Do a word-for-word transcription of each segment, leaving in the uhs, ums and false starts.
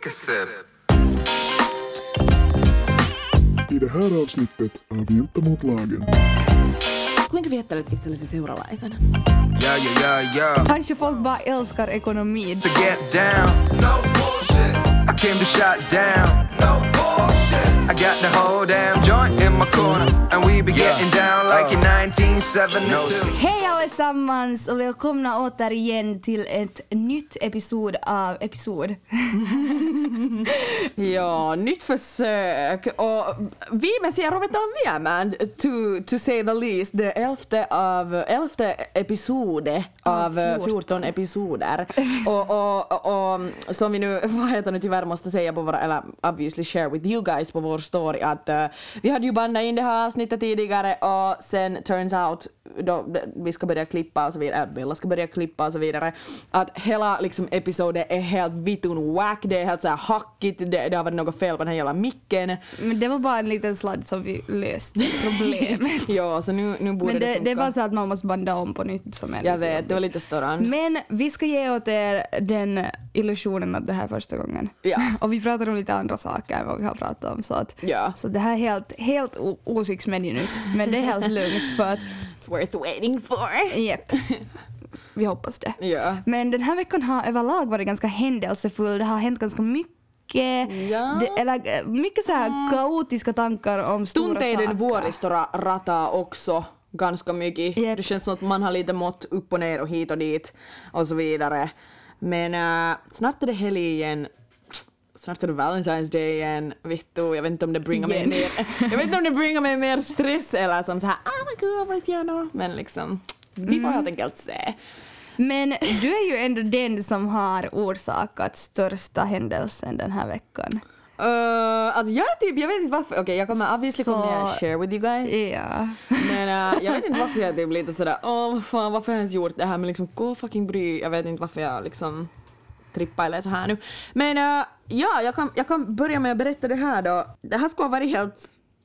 Take a sip. I det här avsnittet av Jänta mot lagen. Kuinka viettelet itsellesi seuralaisena? Yeah, yeah, yeah, yeah. Kanske folk bara älskar ekonomi. To get down. No bullshit. I came to shut down. No bullshit. I got the whole damn joint in my corner. And we be getting down like in nineteen seventy-two. Hej allesammans och välkomna återigen till ett nytt episod av episod. Ja, nytt försök. Och viimeisiä ruvetaan viemään, to, to say the least, det elfte, av, elfte episode av fjorton. fjorton episoder. och, och, och, och som vi nu, vad heter det, tyvärr måste säga på våra, eller obviously share with you guys på vår story, att uh, vi hade ju bandat in det här avsnittet tidigare och sen turns out, då vi ska börja klippa och så vidare, Bella ska börja klippa och så vidare, att hela liksom episoden är helt vitun whack, det är helt så här hackigt, det, det har varit något fel på den här jävla micken. Men det var bara en liten sladd som vi löste problemet. Ja, så nu, nu borde Men det, det, funka. det är bara så att man måste banda om på nytt som är Jag lite vet, jobbigt. det var lite störande. Men vi ska ge åt er den illusionen att det här är första gången. Ja. Och vi pratar om lite andra saker än vad vi har pratat om. Så, att, Ja. så det här är helt, helt o- åsiktsmedienytt. Men det är helt lugnt för att, It's worth waiting for. jepp, vi hoppas det. Ja. Men den här veckan har överlag varit ganska händelsefull. Det har hänt ganska mycket. Ja. Det, eller mycket så här kaotiska tankar om stora Tunteiden saker. vuoristora rataa också ganska mycket. Yep. Det känns som att man har lite mått upp och ner och hit och dit och så vidare. Men uh, snart är det helg igen. Snart är det Valentine's Day igen. Vittu, jag vet inte om det bringar mig Igen. mer. Jag vet inte om det bringar mig mer stress eller som så här, oh my god, vad gör jag nu? Men liksom, vi får helt enkelt se. Men du är ju ändå den som har orsakat största händelsen den här veckan. Uh, alltså jag typ, jag vet inte varför. Okej, okay, jag kommer obviously Så- kommer jag share with you guys. Ja. Men uh, jag vet inte varför jag typ lite sådär, åh vad fan, varför har jag ens gjort det här, men liksom gå fucking bry. Jag vet inte varför jag liksom trippar så här nu. Men uh, ja, jag kan, jag kan börja med att berätta det här då. Det här skulle ha varit helt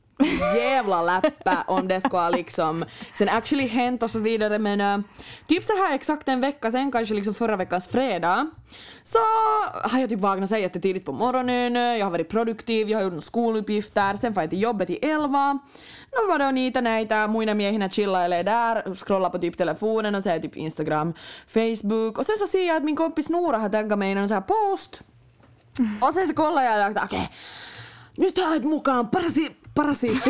jävla läppä om det skulle ha liksom sen actually hänt och så vidare, men uh, typ så här exakt en vecka sen, kanske liksom förra veckans fredag, så har jag typ vaknat så jättetidigt på morgonen, jag har varit produktiv, jag har gjort några skoluppgifter, sen får jag till jobbet i elva. No var det niitä näitä muina miehinä chillailee där, scrollar på typ telefonen och säger typ Instagram, Facebook, och sen så ser jag att min kompis Nora har taggat mig i någon så här post. Och sen så kollar jag och okej, okay, nyt haet mukaan parasi, parasiitti.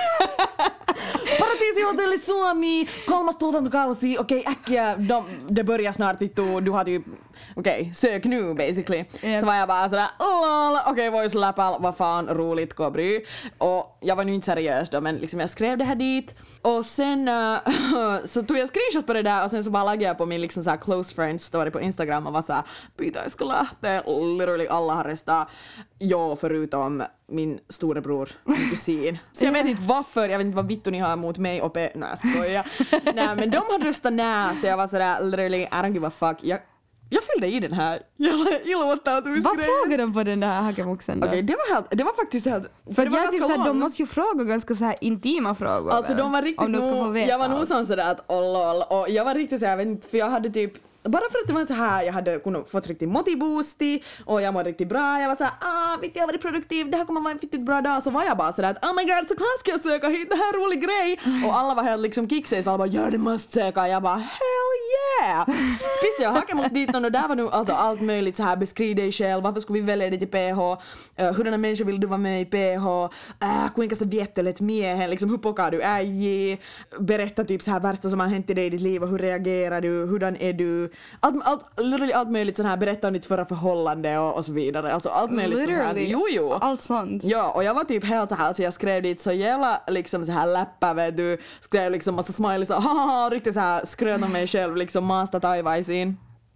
Paratiisihotelli Suomi, kolmas tuotantokausi, okej okay, äkkiä, de, det börjar snart vittu, du har typ, okej, okay, sök nu basically. Yep. Så var jag bara sådär, okej okay, voice läppal, vad fan, roligt, gå bry. Och jag var nu inte seriös då, men liksom jag skrev det här dit. Och sen uh, så tog jag screenshot på det där och sen så bara laggade jag på min liksom så här close friends story på Instagram och var såhär, pitäisikö lähteä? Literally alla har röstat ja, förutom min storebror, min kusin. Så jag vet inte varför, jag vet inte vad vittu ni har emot mig och pe... Nej, skojar. Nej, men de har röstat nej, så jag var sådär, literally, I don't give a fuck. Jag, jag fyllde i den här ilmoittautumisgrejen. Vad frågade de på den där hakemuxen då? Okej, det var helt, det var faktiskt helt... För det var jag typ ganska såhär, de långt. måste ju fråga ganska så här intima frågor. Alltså väl? de var riktigt om de ska få nog, veta jag var nog allt. som sådär att oh, lol, och jag var riktigt såhär, jag vet inte, för jag hade typ, bara för att det var så här, jag hade kunnat fått riktigt motivboosti och jag mådde riktigt bra, jag var såhär, ah, vet jag har varit produktiv, det här kommer vara en riktigt bra dag, så var jag bara sådär att oh my god, såklart ska jag söka hit, det här är en rolig grej, och alla var helt liksom kicksade, så alla bara, ja det måste söka, jag bara, hell yeah! Spiste jag hakemus dit och där var nu alltså allt möjligt så här, beskriv dig själv, varför skulle vi välja dig till P H, uh, hurdana människor vill du vara med i P H, uh, kuinka sä viettelet miehen, liksom hur pokar du ägi, berätta typ så här värsta som har hänt i dig i ditt liv och hur reagerar du, hurdan är du, allt, allt, literally allt möjligt så här, berätta om ditt förra förhållande och, och så vidare, alltså allt möjligt så här, Literally, jo jo. allt sånt. Ja, och jag var typ helt så här, så jag skrev dit så jävla liksom så här läppar, vet du, skrev liksom massa smileys och haha, riktigt så här skröt om mig själv, liksom maasta taivaisiin.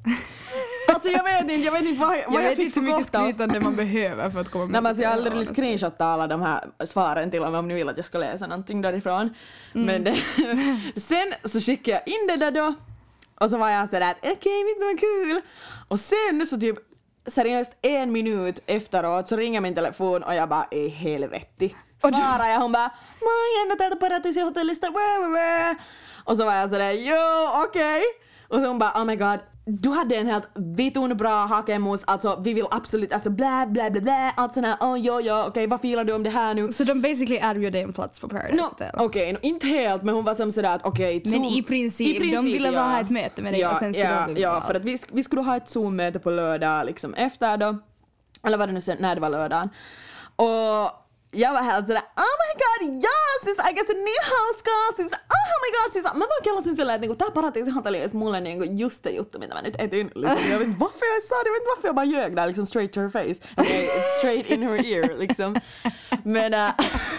Alltså jag vet inte, jag vet inte vad, vad Jag jag, vet fick inte hur för mycket kosta. skrytande man behöver för att komma med. Nej men alltså jag har till aldrig det, screenshotat alla de här svaren till om ni vill att jag ska läsa någonting därifrån. Mm. Men det, sen så skickade jag in det där då och så var jag sådär att okej, okay, vet du vad kul. Och sen så typ seriöst en minut efteråt så ringer min telefon och jag bara är helvetti. Svarar jag, hon bara moi Jenna täältä Paratiisihotellista. Och så var jag sådär jo okej. Okay. Och så hon bara oh my god du hade en helt vitun bra hakemus, alltså vi vill absolut, alltså blä blä blä blä, allt sån här, oh jo jo, okej okay, vad filar du om det här nu? Så de basically erbjöd en plats på Paradise No, Hotel. okej, okay, no, inte helt, men hon var som sådär att okej, okay, men i princip, i princip, de ville ja. bara ha ett möte med dig ja, och sen skulle ja, de bli ja, vald. för att vi, vi skulle ha ett Zoom-möte på lördag liksom efter då, eller var det nu sen, när det var lördagen. Och jag var helt sådär, oh my god, yes, siis oikeasti niin hauskaa, siis oh my god, siis mä vaan kelasin silleen, että niinku, tää Paratiisihan oli edes mulle niinku just se juttu, mitä mä nyt etin. Liksom. Jag vet inte varför jag sa det, jag vet inte varför jag bara ljög där liksom straight to her face. Okay, straight in her ear liksom. Men, äh,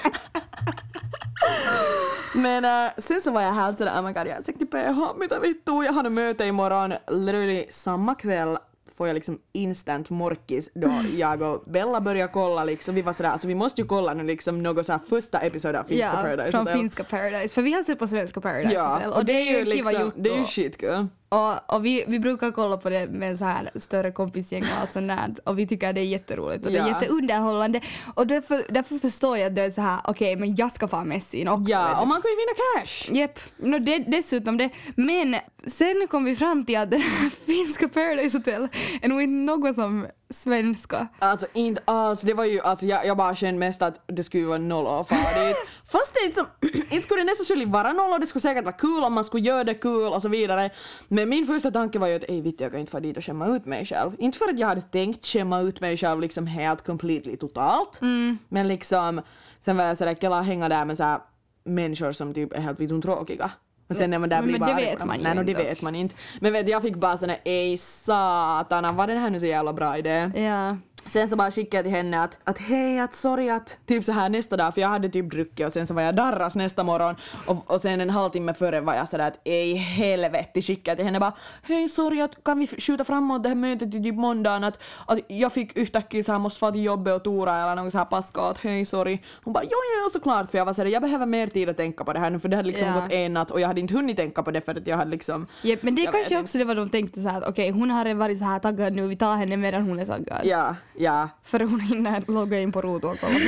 men äh, sen så var jag helt sådär, oh my god, jag har sagt till P H, mitä vittu, jag har en möte imorgon, literally samma kväll får jag liksom instant morkis då jag och Bella börjar kolla liksom, vi var sådär, alltså vi måste ju kolla nu liksom något såhär första episod av Finska ja, Paradise från Hotel. Finska Paradise, för vi har sett på Svenska Paradise Ja, Hotel och det är ju kiva liksom, juttu. det är ju skitkul. Och, och vi, vi brukar kolla på det med så här större kompisgäng och allt sånt där, och vi tycker det är jätteroligt och ja. det är jätteunderhållande och därför, därför förstår jag att det är så här, okej, okay, men jag ska få Messin också. Ja, och man kan ju vinna cash. Japp, no, det, dessutom det. Men sen kom vi fram till att det här Finska Paradise Hotel är nog inte något som svenska. Alltså inte alls, det var ju, alltså jag, jag bara kände mest att det skulle vara noll och fara dit. Fast det inte, som, inte skulle det nästan vara noll och det skulle säkert vara kul om man skulle göra det kul och så vidare. Men min första tanke var ju att ej vitt, jag kan inte få dit och skämma ut mig själv. Inte för att jag hade tänkt skämma ut mig själv liksom helt completely totalt. Mm. Men liksom, sen var jag sådär, kela hänga där med såhär människor som typ är helt vitun tråkiga. Och sen när man där men blir men bara... det vet man ju nej, no, det inte. vet man inte. Men vet, jag fick bara sån här, ej satana, var det här nu så jävla bra idé? Ja. Sen så bara skickade jag till henne att, att hej, att sorry att typ så här nästa dag, för jag hade typ druckit och sen så var jag darras nästa morgon och, och sen en halvtimme före var jag sådär att ej helvete, skickade till henne bara hej, sorry att kan vi skjuta framåt det här mötet till typ måndagen, att, att jag fick yhtäkkiä så här måste få till jobbet och tora eller något så här paska att hej, sorry. Hon bara jo, jo, såklart, för jag var sådär, jag behöver mer tid att tänka på det här nu, för det hade liksom Ja. gått en natt och jag hade inte hunnit tänka på det för att jag hade liksom... Yep, men det är jag kanske vet också det var de tänkte så här att okej, okay, hon har varit så här taggad nu, vi tar henne medan hon är taggad. Ja, ja. För hon hinner logga in på Ruutu och kolla.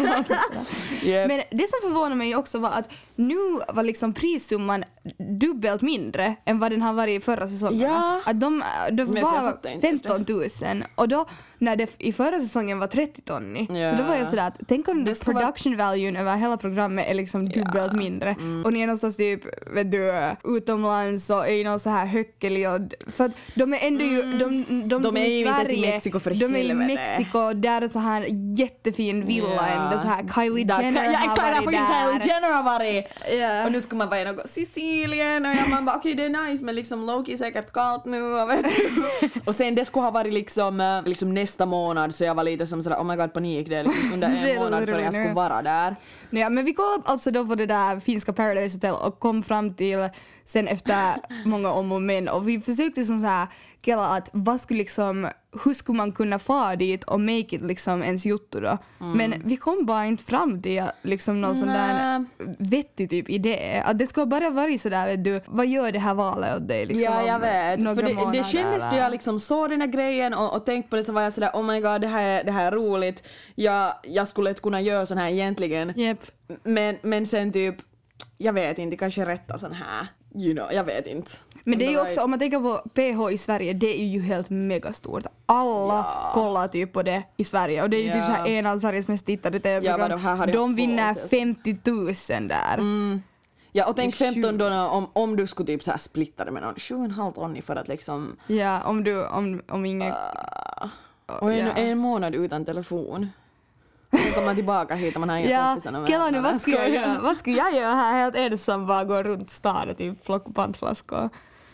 Yep. Men det som förvånade mig också var att nu var liksom prissumman dubbelt mindre än vad den har varit i förra säsongen. Ja. Att de, de Men jag var fattar inte just det. femton tusen och då när det i förra säsongen var trettio tonni. Ja. Så då var jag sådär att tänk om Det ska vara- production valuen över hela programmet är liksom dubbelt mindre. Mm. Och ni är någonstans typ, vet du, utomlands och är någon så här höckelig och för att de är ändå ju, de, de, De som är i ju inte i Sverige, Mexiko för de är i helvete. Mexiko, där är så här jättefin villa Ja. ändå så här Kylie Där- Jenner ja, har exakt, där varit fucking där. Kylie Jenner har varit. Ja. Och nu ska man vara i något Sicilien och jag, man bara okej okay, det är nice men liksom Loki är säkert kallt nu och vet du. Och sen det skulle ha varit liksom, eh, liksom nästa månad så jag var lite som sådär oh my god panik det är liksom under Det en är månad för jag roligt. skulle vara där. Ja, men vi kollade alltså då på det där Finska Paradise Hotel och kom fram till sen efter många om och men och vi försökte som så här kalla att vad skulle liksom, hur skulle man kunna få dit och make it liksom ens juttu då. Mm. Men vi kom bara inte fram till liksom någon sån där vettig typ idé. Att det skulle bara vara sådär, vet du, vad gör det här valet åt dig liksom? Ja, jag om vet. några För det, det månader, kändes då eller? jag liksom såg den här grejen och, och tänkte på det så var jag sådär oh my god det här, är- det här är roligt. Jag, jag skulle inte kunna göra sån här egentligen. Japp. Men, men sen typ, jag vet inte, kanske rätta sån här, you know, jag vet inte. Men det är ju var också, om man tänker på P H i Sverige, det är ju helt megastort. Alla Ja. kollar typ på det i Sverige och det är ju Ja. typ så här en av Sveriges mest tittade Ja, tv-program. vadå, här hade jag de två vinner ses. femtio tusen där. Ja, och tänk Det är femton då sjukt. om, om du skulle typ så här splitta det med någon sju och en halv tonni för att liksom Ja, om du, om, om ingen... och en, ja. en månad utan telefon. Sen kommer man tillbaka hit och man har inga Ja, kompisar och Kela nu, vänner. vad ska jag göra? Vad ska jag göra här helt ensam? Bara gå runt stan och typ plocka pantflaskor.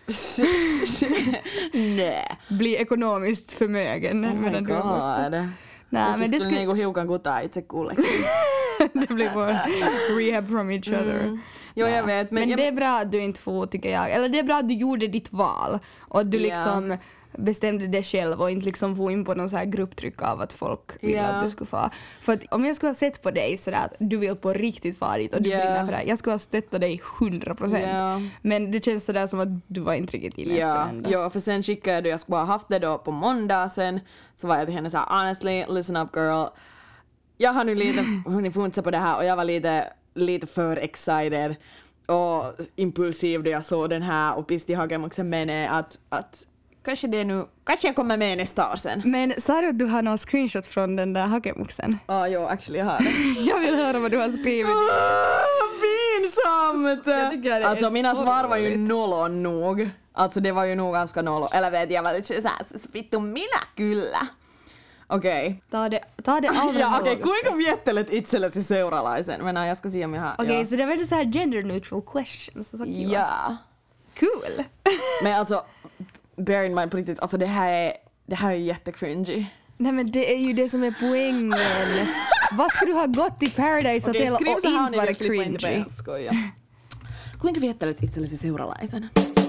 Nej. Bli ekonomiskt förmögen. Oh my medan du är borta. god. Nej, men det skulle skulle... niinku hiukan kutaa itse kullekin. det blir vår rehab from each other. Jo, jag vet. Men, Men jag, det är bra att du inte får, tycker jag. Eller det är bra att du gjorde ditt val. Och att du Ja. liksom bestämde det själv och inte liksom få in på någon så här grupptryck av att folk vill Ja. att du ska få. För att om jag skulle ha sett på dig sådär att du vill på riktigt få dit och du Ja. brinner för det, jag skulle ha stöttat dig hundra procent. Ja. Men det känns sådär som att du var inte riktigt i Ja, ändå. ja, för sen skickade jag då, jag skulle ha haft det då på måndag sen, så var jag till henne såhär honestly, listen up girl. Jag har nu lite hunnit funsa på det här och jag var lite, lite för excited och impulsiv då jag såg den här och pisti hakemuksen menee att, att kanske det nu, kanske jag kommer med nästa år sen. Men sa du att du har någon screenshot från den där hakemuxen? Ja, jo, actually jag har det. Jag vill höra vad du har skrivit. Oh, pinsamt! Jag tycker det Alltså är mina så svar var ju roligt. nollon nog. Alltså det var ju nog ganska nollon. Eller vet jag var lite såhär, vittu minä kyllä. Okei. Okay. Ta det, ta det allra Ja okei, okay, någosta. kuinka viettelet itsellesi seuralaisen? Men jag ska se om jag har... Okej, okay, ja. så det var så här gender neutral questions. Så kiva. Ja. Cool. Men alltså, bear in mind på riktigt, alltså det här är, det här är jättecringy. Nej men det är ju det som är poängen. Vad ska du ha gått till Paradise Okei, Hotel skriv och så här inte ni vara vill klippa in det cringy? på. Skoja. Kuinka viettelet itsellesi seuralaisen?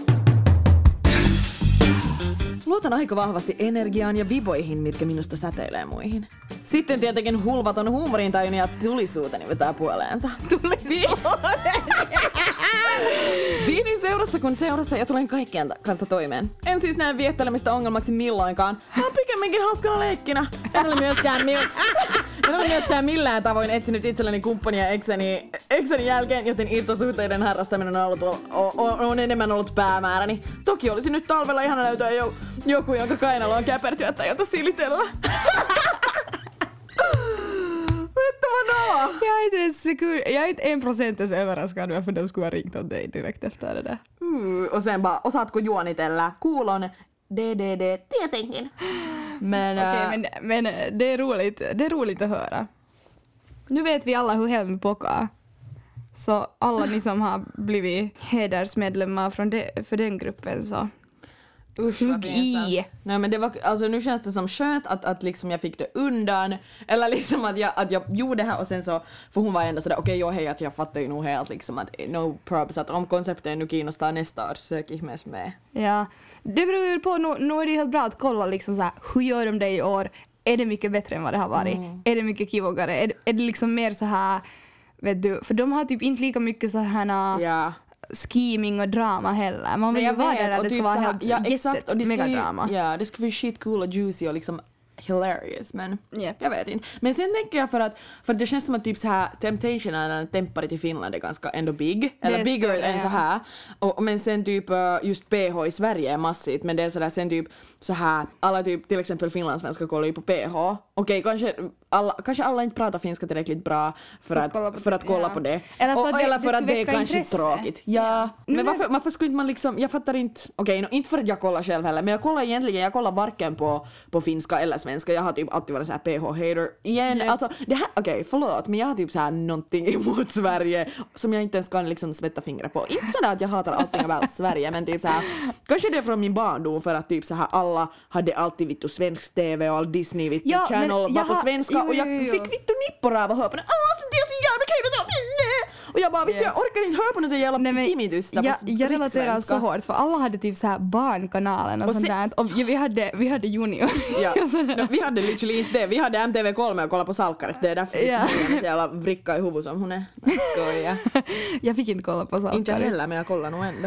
Luotan aika vahvasti energiaan ja viboihin, mitkä minusta säteilee muihin. Sitten tietenkin hulvaton huumorintajuni ja tulisuuteni vetää puoleensa. Tulisuuteni! Viinin seurassa kun seurassa ja tulen kaikkien kanssa toimeen. En siis näe viettelemistä ongelmaksi milloinkaan, vaan pikemminkin hauskana leikkinä. En ole myöskään, mil... en ole myöskään millään tavoin etsinyt itselleni kumppania ekseni, ekseni jälkeen, joten irtosuhteiden harrastaminen on, ollut, on, on enemmän ollut päämääräni. Toki olisi nyt talvella ihana löytää jo, joku, jonka kainalo on käpertyä tai jota silitellä. Vittu vad då? Jag är inte ens sekund, jag är inte en procent ens överraskad varför de skulle ha ringt åt dig direkt efter det där. Mm, och sen bara, osaatko juonitella? Kuulon D D D tietenkin. Men, Okej, äh, men, men det är roligt, det är roligt att höra. Nu vet vi alla hur Helmi pokar. Så alla ni som har blivit hedersmedlemmar från det, för den gruppen så usch hugg vad pinsamt. i. Nej men det var, alltså nu känns det som skönt att, att liksom jag fick det undan. Eller liksom att jag, att jag gjorde det här och sen så, för hon var ändå sådär okej okay, jo hej att jag fattar ju nog helt liksom att no probs att om konceptet nu kiinnostar nästa år så sök ihmeessä med. Ja, det beror ju på, nu, nu är det helt bra att kolla liksom så här, hur gör de det i år? Är det mycket bättre än vad det har varit? Mm. Är det mycket kivogare? Är, är det liksom mer så här, vet du, för de har typ inte lika mycket så här Ja. scheming och drama heller. Man vill ju vara där där det ska vara helt ja, exakt, och det ska ju, megadrama. ja, det ska vara shitcool och juicy och liksom hilarious, men Yep. jag vet inte. Men sen tänker jag för att, för att det känns som att typ så här Temptation eller Tempparit i Finland är ganska ändå big, eller är bigger större, än så ja. här. Och, men sen typ just P H i Sverige är massivt, men det är sådär sen typ så här alla typ till exempel finlandssvenskar kollar ju på P H. Okej, okay, kanske alla, kanske alla inte pratar finska tillräckligt bra för, För att, att kolla på för det, att kolla ja. på det. Eller för och, att det- eller det för ska att det är väcka kanske intresse. tråkigt. Ja, Ja. men Nej, varför, varför skulle inte man liksom, jag fattar inte, okej, okay, no, inte för att jag kollar själv heller, men jag kollar egentligen, jag kollar varken på, på finska eller svenska, jag har typ alltid varit så här P H-hater. Igen, Ja. alltså, det här, okej, okay, förlåt, men jag har typ så här någonting emot Sverige som jag inte ens kan liksom smätta fingrar på. Inte sådär att jag hatar allting about Sverige, men typ så här, kanske det är från min barndom för att typ så här alla hade alltid vittu svensk T V och all Disney vittu Ja, men channel var jag på har- svenska jo, och jag jo, jo. fick vittu nipporaa av att höra på det. Åh, det är så jävla kul att och jag bara, vittu Ja. jag orkar inte höra på något så jävla Nej, men timitysta jag, på jag relaterar så rikssvenska. hårt för alla hade typ så här barnkanalen och, Och sånt se- där. Och ja, vi hade, vi hade Junior. Ja. Och sådär. No, vi hade literally inte det. Vi hade M T V kolme och kollade på Salkaret. Det är därför Ja. vi är så jävla vricka i huvudet som hon är. Jag skojar. Jag fick inte kolla på saker. Inte jag heller, men jag kollar nog ändå.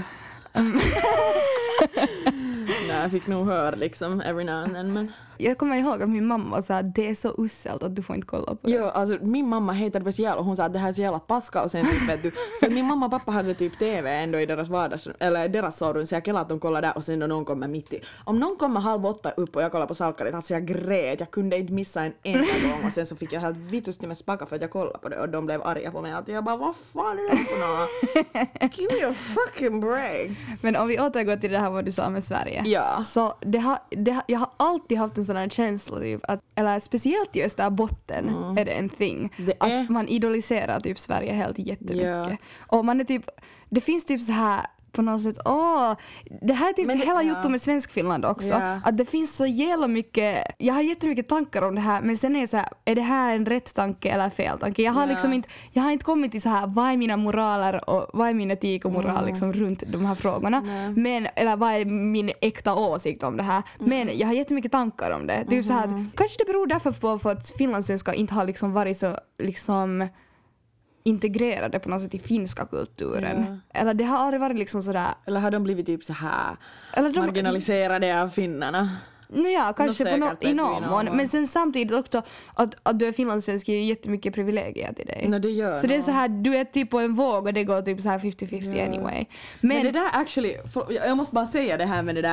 Nej, jag fick nog höra liksom every now and then, men... Jag kommer ihåg att min mamma sa att det är så uselt att du får inte kolla på det. Jo, alltså min mamma hatade det så jävla och hon sa att det här är så jävla paska och sen typ vet du, för min mamma och pappa hade typ T V ändå i deras vardags, eller deras sovrum så jag kellade att de kollade där och sen då någon kommer mitt i. Om någon kommer halv åtta upp och jag kollar på Salkaret, alltså jag grät, jag kunde inte missa en enda gång och sen så fick jag helt vitusti med spaka för att jag kollade på det och de blev arga på mig att jag bara vad fan är det för något? Give me a fucking break. Men om vi återgår till det här vad du sa med Sverige. Ja. Så det har, det har, jag har alltid haft en sån här känsla typ att, eller speciellt i Österbotten Mm. är det en thing. Det är- Att man idoliserar typ Sverige helt jättemycket. Ja. Och man är typ, det finns typ så här på något sätt, åh, det här är typ Men det- hela ja. jutton med Svenskfinland också. Ja. Att det finns så jävla mycket, jag har jättemycket tankar om det här men sen är det så här, är det här en rätt tanke eller fel tanke? Jag har Ja. liksom inte, jag har inte kommit till så här, vad är mina moraler och vad är min etik och moral liksom runt de här frågorna. Nej. Men, eller vad är min äkta åsikt om det här? Men jag har jättemycket tankar om det. Typ så här att, kanske det beror därför på för att finlandssvenskar inte har liksom varit så liksom integrerade på något sätt i finska kulturen. Eller det har aldrig varit liksom sådär, Eller har de blivit typ så här eller de, marginaliserade av finnarna? no, ja, kanske Nå, på no, säkert, i vet du, någon i mån. någon Men sen samtidigt också att, att du är finlandssvensk ger ju jättemycket privilegier till dig. No, det gör så det är nog. så här, du är typ på en våg och det går typ så här fifty fifty Ja. anyway. Men, Men, det där actually, för, jag måste bara säga det här med det där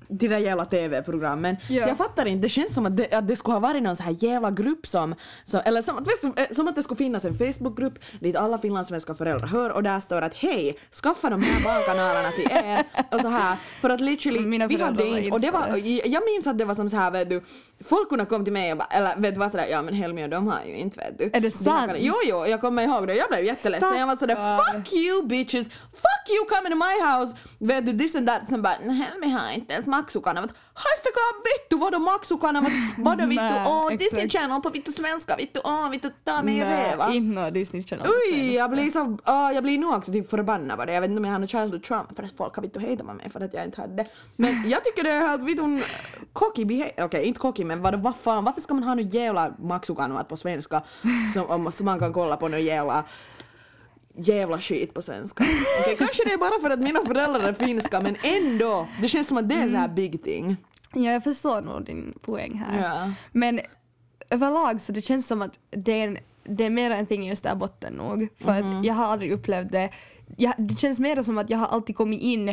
till det jävla T V-programmen. Ja. Så jag fattar inte, det känns som att det, att det skulle ha varit någon så här jävla grupp som, som eller som, vet, som att det skulle finnas en Facebookgrupp dit alla finlandssvenska föräldrar hör och där står att hej, skaffa de här barnkanalerna till er och så här, för att literally Mina vi hade föräldrar var inte, och det inte var, jag minns att det var som så här, vet du, folk kunde komma till mig och bara, eller vet du vad sådär, ja men Helmi och de har ju inte, vet du. Är det sant? Jo, jo, jag kommer ihåg det, jag blev jätteledsen, jag var sådär, fuck you bitches, fuck you coming to my house, vet du, this and that, sen bara, Helmi har inte ens maksukanavat, haistakaa vittu, vadå maksukanavat, vadå vittu, Nej, åh, Disney exakt. Channel på vittu svenska, vittu, åh, vittu, ta mig i reva. Nej, inte någon Disney Channel. på Oj, svenska. jag blir så, uh, jag blir nog också typ förbannad på det. Jag vet inte om jag har någon childhood trauma för att folk har vitt och hejtat med mig för att jag inte hade det. Men jag tycker det är helt vitt en cocky behavior. Okej, okay, inte cocky, men vad, vad fan, varför ska man ha något jävla maksukanavat på svenska som, om, som man kan kolla på något jävla jävla skit på svenska. Okay, kanske det är bara för att mina föräldrar är finska, men ändå, det känns som att det är så här big thing. Ja, jag förstår nog din poäng här. Ja. Men överlag så det känns som att det är, en, det är mer en ting just där botten nog. För Mm-hmm. att jag har aldrig upplevt det. Jag, det känns mer som att jag har alltid kommit in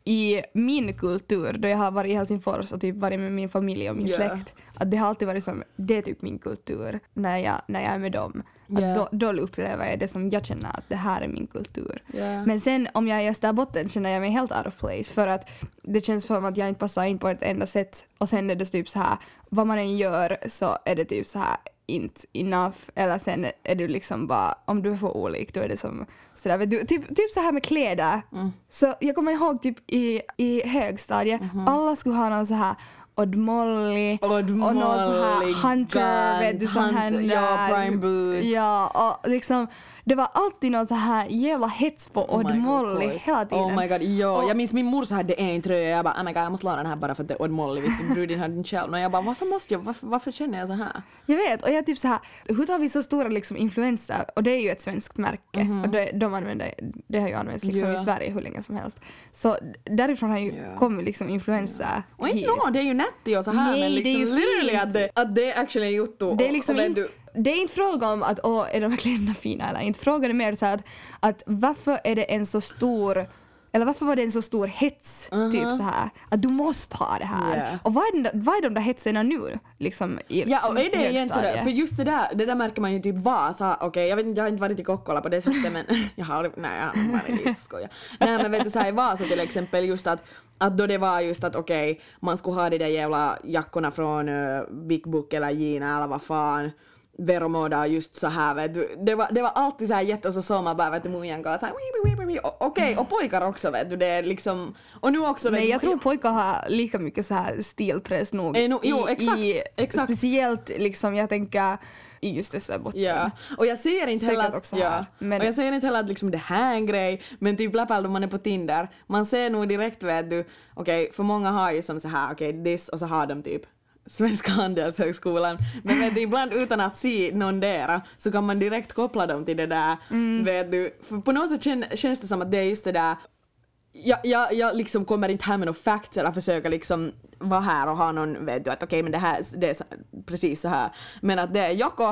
i min kultur då jag har varit i Helsingfors och typ varit med min familj och min Yeah. släkt. Att det har alltid varit som, det är typ min kultur när jag, när jag är med dem. Att Yeah. då, då upplever jag det som jag känner att det här är min kultur. Yeah. Men sen om jag är just där botten känner jag mig helt out of place för att det känns som att jag inte passar in på ett enda sätt och sen är det typ så här, vad man än gör så är det typ så här inte enough, eller sen är du liksom bara, om du är för olik då är det som sådär, vet du, typ, typ så här med kläder. Mm. Så jag kommer ihåg typ i, i högstadiet, mm-hmm. alla skulle ha någon så här Odd Molly, Odd och någon så här Molly, Hunter, vet du, sån här Hunter, ja, Prime Boots. Ja, och liksom det var alltid någon så här jävla hets på Oh Odd my God, Molly boys. hela tiden. Oh my god, ja. Och- Jag minns min morsa hade en tröja jag bara, oh my god, jag måste låna den här bara för att det är Odd Molly, vet du, brudin hade den själv. Och jag bara, varför måste jag, varför, varför känner jag så här? Jag vet, och jag typ så här, hur tar vi så stora liksom influenser, och det är ju ett svenskt märke, Mhm. och det, de använder, det har ju använts liksom Ja. i Sverige hur länge som helst. Så därifrån har ju Ja. kommit liksom influenser Och hit. inte nå, det är ju nätti och så här, Nej, men det är liksom ju literally fint. att det, att det actually är gjort och, Det är liksom och vet inte, du, det är inte fråga om att åh, är de här kläderna fina eller inte. Frågan är mer så här att, att varför är det en så stor, eller varför var det en så stor hets Mhm. typ så här att du måste ha det här. Yeah. Och vad är, den, där- vad är de där hetserna nu liksom i ja, och är det igen sådär, högstadiet? för just det där, det där märker man ju typ Vasa, okej, okay, jag vet inte, jag har inte varit i Kokkola på det sättet, men jag har aldrig, nej, jag har varit lite skoja. Nej, men vet du såhär i Vasa till exempel just att, att då det var just att okej, okay, man skulle ha de där jävla jackorna från uh, Big Book eller Gina eller vad fan, Veromoda just så här, vet du. Det var, det var alltid så här jätte, och så såg man bara, vet du, mujan går så här, wii, wii, wii, wii. Okej, okay, och pojkar också, vet du, det är liksom, och nu också, vet Nej, du, jag tror pojkar har lika mycket så här stilpress nog. Eh, no, jo, exakt, i, exakt. Speciellt liksom, jag tänker i just det där botten. ja, och jag ser inte Säkert heller att, också ja, här, men- och jag ser inte heller att liksom det här är en grej, men typ läppal då man är på Tinder, man ser nog direkt, vet du, okej, okay, för många har ju som så här, okej, okay, this, och så har de typ Svenska handelshögskolan, men vet du, ibland utan att se någon där så kan man direkt koppla dem till det där, Mm. vet du, för på något sätt kän, känns det som att det är just det där. Jag, jag, jag liksom kommer inte här med några facts eller försöka liksom vara här och ha någon, vet du, att okej, okay, men det här det är så, precis så här, men att det är Joko,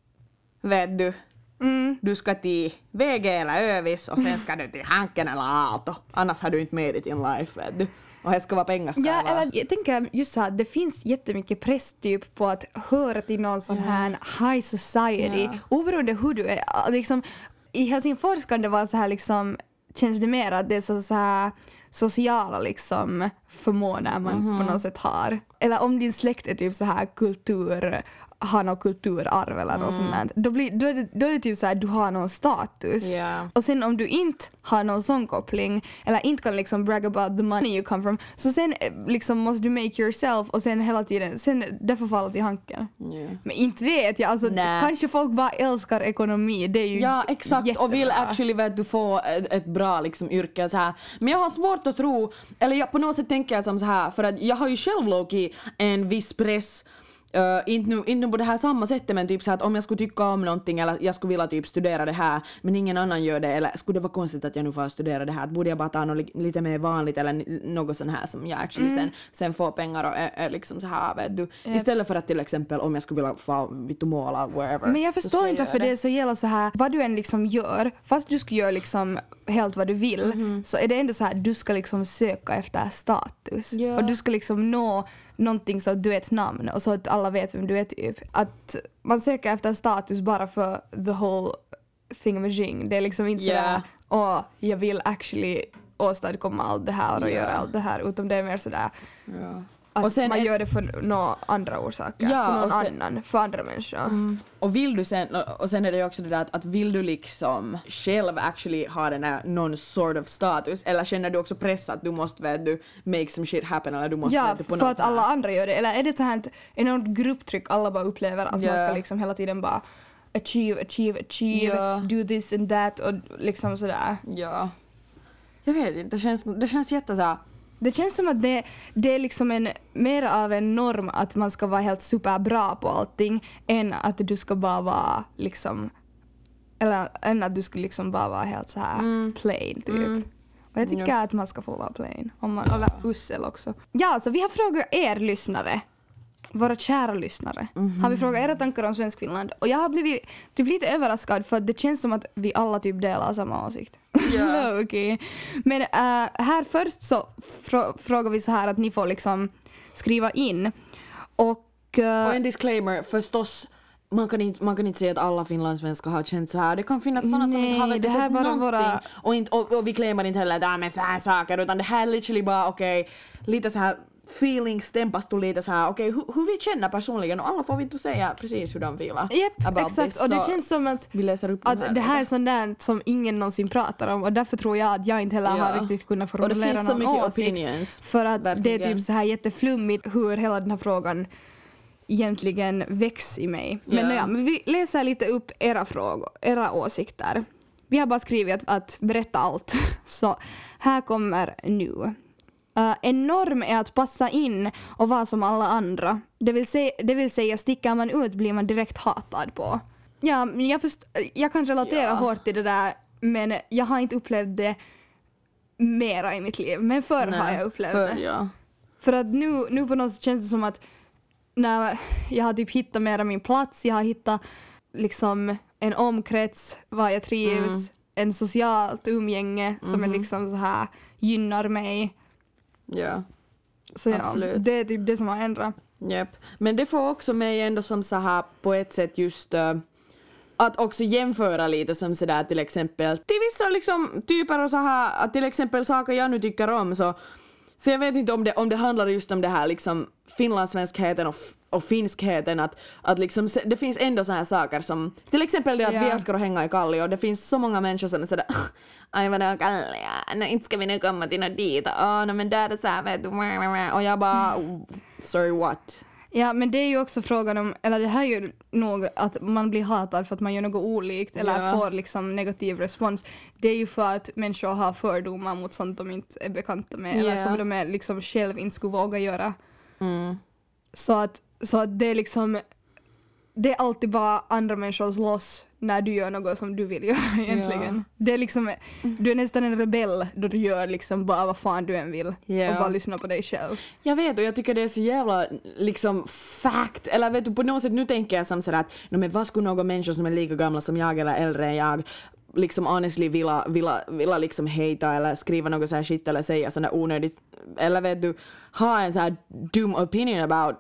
vet du, Mm. du ska till V G eller Övis och sen ska du till Hanken eller Aalto, annars har du inte med it in life, vet du. Och det ska vara pengar ska Ja, vara. eller jag tänker just så här, det finns jättemycket press typ på att höra till någon sån här high society, Ja. oberoende hur du är. Liksom, i Helsingfors kan det vara så här liksom, känns det mer att det är så, så här sociala liksom förmåner man Mhm. på något sätt har. Eller om din släkt är typ så här kultur, har någon kulturarv eller något sånt där, då, blir, då, är det, då är det typ så här du har någon status. Ja. Och sen om du inte har någon sån koppling eller inte kan liksom brag about the money you come from, så sen eh, liksom måste du make yourself och sen hela tiden, sen därför faller till hanken. Ja. Men inte vet jag, alltså Nä. kanske folk bara älskar ekonomi, det är ju Ja, exakt. jättebra. Och vill actually, vet du, få ett, ett bra liksom, yrke så här. Men jag har svårt att tro, eller jag, på något sätt tänker jag som så här, för att jag har ju själv låg i en viss press Uh, inte, nu, inte nu på det här samma sättet, men typ så att om jag skulle tycka om någonting eller jag skulle vilja typ studera det här men ingen annan gör det, eller skulle det vara konstigt att jag nu får studera det här, att borde jag bara ta något lite mer vanligt eller något sånt här som jag actually mm. sen, sen får pengar och är, är liksom så här, vet du. Yep. Istället för att till exempel om jag skulle vilja få vitt måla wherever. Men jag förstår inte varför det är så gäller så här, vad du än liksom gör, fast du ska göra liksom helt vad du vill, mm-hmm. så är det ändå så här, du ska liksom söka efter status. Yeah. Och du ska liksom nå någonting så att du är ett namn och så att alla vet vem du är typ. Att man söker efter status bara för the whole thingamajig. Det är liksom inte yeah. sådär, åh, jag vill actually åstadkomma allt det här och yeah. göra allt det här, utan det är mer sådär yeah. att och sen man är... gör det för några andra orsaker, ja, för någon sen... annan, för andra människor. Mm. Och vill du sen, och sen är det ju också det där att, att vill du liksom själv actually ha den här någon sort of status, eller känner du också press att du måste, vet du, make some shit happen, eller du måste, ja, vet du, på för något att alla andra gör det, eller är det så här ett enormt grupptryck alla bara upplever att yeah. man ska liksom hela tiden bara achieve, achieve, achieve, yeah. do this and that och liksom sådär. Ja. Jag vet inte, det känns, det känns jätte så här. Det känns som att det, det är liksom en, mer av en norm att man ska vara helt superbra på allting än att du ska bara vara liksom, eller än att du ska liksom bara vara helt så här mm. plain typ. Mm. Och jag tycker ja. att man ska få vara plain. Om man, eller ussel också. Ja, så vi har frågat er lyssnare. Våra kära lyssnare. Mm-hmm. Har vi frågat era tankar om Svensk Finland. Och jag har blivit typ lite överraskad för att det känns som att vi alla typ delar samma åsikt. Yeah. Okay. Men uh, här först så fr- frågar vi så här att ni får liksom skriva in. Och, uh, och en disclaimer, förstås. Man kan, inte, man kan inte säga att alla finlandssvenskar har känt så här. Det kan finnas sådana som inte har vet, det här bara någonting. Våra... Och, inte, och, och vi claimar inte heller att ah, men så här saker. Utan det här är literally bara okej, okay, lite så här feelings stämpas du lite så här okej, okay, hur, hur vi känner personligen. Och alla får vi inte säga precis hur de vill. Japp, exakt. This, och det känns som att, vi läser upp att här det här är sånt där som ingen någonsin pratar om. Och därför tror jag att jag inte heller ja. har riktigt kunnat formulera någon åsikt. Och det finns så mycket opinions. För att verkligen. Det är typ så här jätteflummigt hur hela den här frågan egentligen väcks i mig. Men, yeah. ja, men vi läser lite upp era frågor, era åsikter. Vi har bara skrivit att, att berätta allt. Så här kommer nu. Uh, en norm är att passa in och vara som alla andra. Det vill säga, det vill säga stickar man ut blir man direkt hatad på. Ja, jag, först, jag kan relatera yeah. hårt till det där, men jag har inte upplevt det mera i mitt liv. Men förr Nej, har jag upplevt för, det. Ja. För att nu, nu på något sätt känns det som att när jag har typ hittat mera min plats, jag har hittat liksom en omkrets var jag trivs, mm. en socialt umgänge som mm. är liksom så här gynnar mig. Ja, så ja, absolut. Det är typ det som har ändrat. Yep. Men det får också mig ändå som så här på ett sätt just uh, att också jämföra lite som sådär till exempel till vissa liksom typer och så här, att till exempel saker jag nu tycker om så Så jag vet inte om det, om det handlar just om det här liksom finlandssvenskheten och, och finskheten, att, att liksom, det finns ändå så här saker som till exempel det att yeah. vi älskar att hänga i Kallio, och det finns så många människor som är sådär aj vad det är Kallio, nej inte ska vi nu komma till något dit, åh nej men där är så här vet du, och jag bara sorry what. Ja, men det är ju också frågan om, eller det här är ju nog att man blir hatad för att man gör något olikt eller ja. får liksom negativ respons. Det är ju för att människor har fördomar mot sånt de inte är bekanta med yeah. eller som de är liksom själv inte skulle våga göra. Mm. Så att, så att det är liksom, det är alltid bara andra människors loss när du gör något som du vill göra egentligen. Ja. Det är liksom, du är nästan en rebell då du gör liksom bara vad fan du än vill ja. och bara lyssna på dig själv. Jag vet, och jag tycker det är så jävla liksom fact, eller vet du, på något sätt nu tänker jag som sådär att no, men vad skulle några människor som är lika gamla som jag eller äldre än jag liksom honestly vilja, vilja, vilja liksom hejta eller skriva något så här shit eller säga sådär onödigt, eller vet du, ha en så här dum opinion about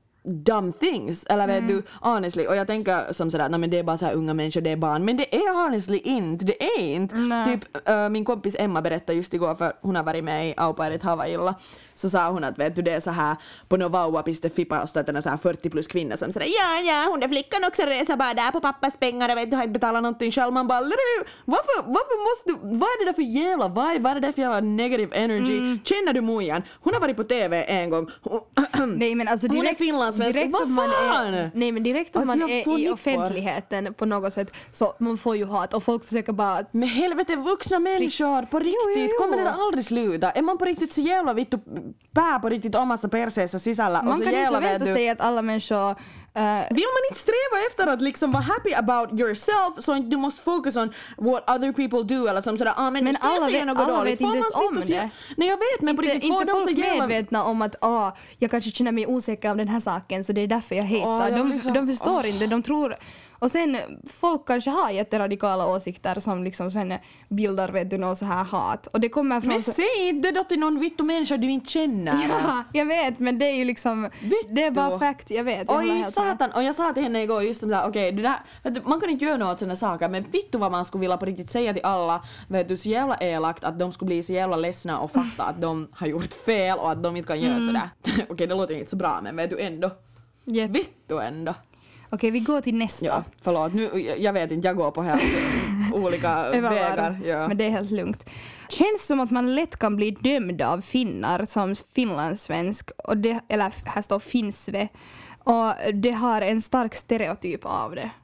dumb things, eller vet mm. du, honestly, och jag tänker som sådär, nej men det är bara så här unga människor, det är barn, men det är honestly inte, det är inte. Nej. Typ, uh, min kompis Emma berättade just igår, för hon har varit med i Au pairit Havailla, så sa hon att vet du, det är så här på någon vauva.piste fipasta att den är så här fyrtio plus kvinna som säger ja, ja, hon är flickan också reser bara där på pappas pengar och vet du, har inte betalat någonting själv, man bara varför, varför måste du, vad är det där för jävla vibe, vad är det där för jävla negative energy, mm. känner du Mojan? Hon har varit på T V en gång, nej men alltså direkt, hon är finlandssvensk, vad fan? Man är, nej men direkt om alltså, man är i offentligheten på. på något sätt, så man får ju hat och folk försöker bara men helvete, vuxna människor på riktigt, jo, jo, jo. kommer det aldrig sluta, är man på riktigt så jävla vitt pää på riktigt omassa perseessä sisällä. Man och så kan inte jävla, förvänta vet du, sig att alla människor... Uh, vill man inte sträva efter att liksom vara happy about yourself så att du måste focus on what other people do eller som sådär, ah, men, Men alla vet- något alla dåligt. vet Får inte ens man om smitta sig- det. Nej jag vet men på inte riktigt får inte de så folk jävla... medvetna om att ah, jag kanske känner mig osäker om den här saken så det är därför jag hatar. Åh, jag de, blir så- de förstår åh. inte, de tror... Och sen folk kanske har jätteradikala åsikter som liksom sen bildar vet du något så här hat. Och det kommer från... Men så- säg inte då till någon vittu människa du inte känner. Ja, jag vet, men det är ju liksom... Vittu. Det är bara fact, jag vet. Jag håller Oj helt med. satan, och jag sa till henne igår just som såhär, okej det där, vet du, man kan inte göra något sådana saker men vittu vad man skulle vilja på riktigt säga till alla, vet du, så jävla elakt att de skulle bli så jävla ledsna och fatta att de har gjort fel och att de inte kan göra Mm. sådär. Okej det låter inte så bra men vet du ändå, Japp. vittu ändå. Okej, vi går till nästa. Ja, förlåt, nu, jag- jag vet inte, jag går på helt olika Övervarv. vägar. Ja. Men det är helt lugnt. Känns som att man lätt kan bli dömd av finnar som finlandssvensk, och det, eller här står finsve, och det har en stark stereotyp av det.